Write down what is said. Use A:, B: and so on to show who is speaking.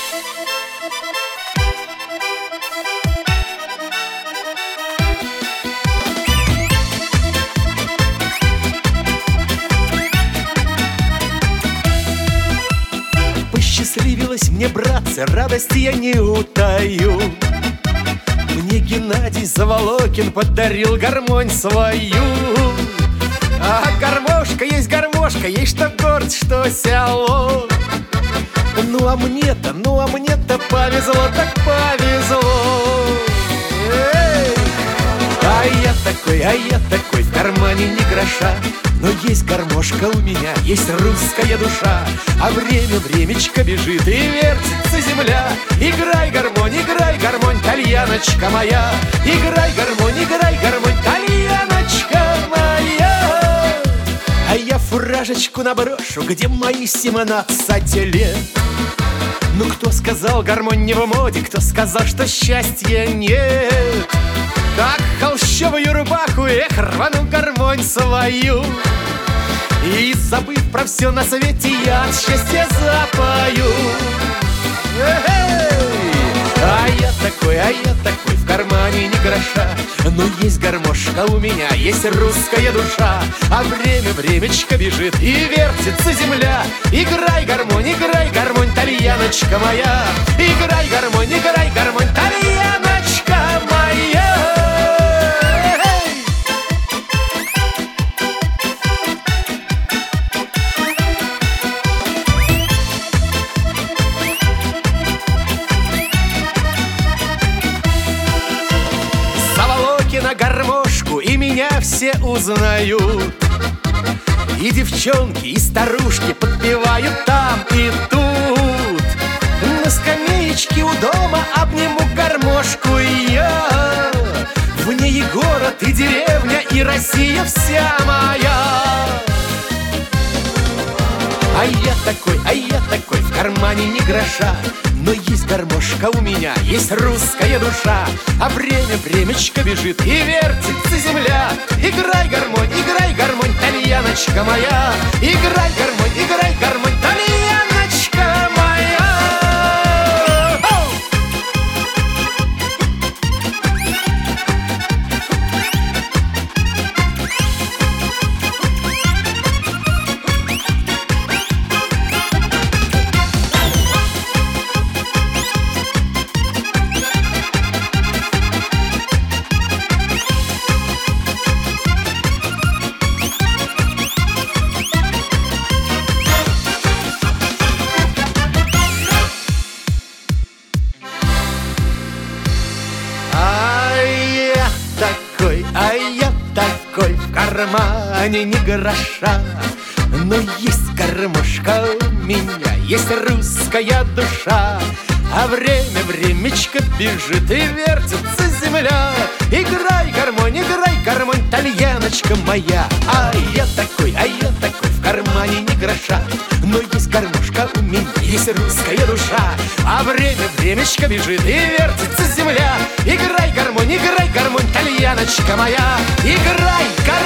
A: Посчастливилось мне, братцы, радости я не утаю. Мне Геннадий Заволокин подарил гармонь свою. А гармошка, есть что город, что село. Ну а мне-то повезло, так повезло. Эй! А я такой, в кармане ни гроша. Но есть гармошка у меня, есть русская душа. А времечко бежит и вертится земля. Играй, гармонь, тальяночка моя. Играй, гармонь, тальяночка моя. А я фуражечку наброшу, где мои 17 лет. Ну кто сказал, гармонь не в моде, кто сказал, что счастья нет? Как холщовую рубаху, рвану гармонь свою. И забыв про все на свете, я от счастья запою. А я такой, в кармане ни гроша. Но есть гармошка у меня, есть русская душа. А времечко бежит и вертится земля. Играй, гармонь, тальяночка моя. Играй, гармонь, тальяночка моя. На гармошку, и меня все узнают. И девчонки, и старушки подпевают там и тут. На скамеечке у дома обниму гармошку я. В ней и город, и деревня, и Россия вся моя. А я такой, в кармане ни гроша. Но есть гармошка у меня, есть русская душа. А времечко бежит и вертится земля. Играй, гармонь, тальяночка моя. Играй, гармонь, тальяночка моя. В кармане ни гроша. Но есть гармошка у меня, есть русская душа. А времечко бежит и вертится земля. Играй, гармонь, тальяночка моя. А я такой, в кармане ни гроша. Но есть гармошка у меня, есть русская душа. А времечко бежит и вертится земля. Играй, гармонь, тальяночка моя. Играй,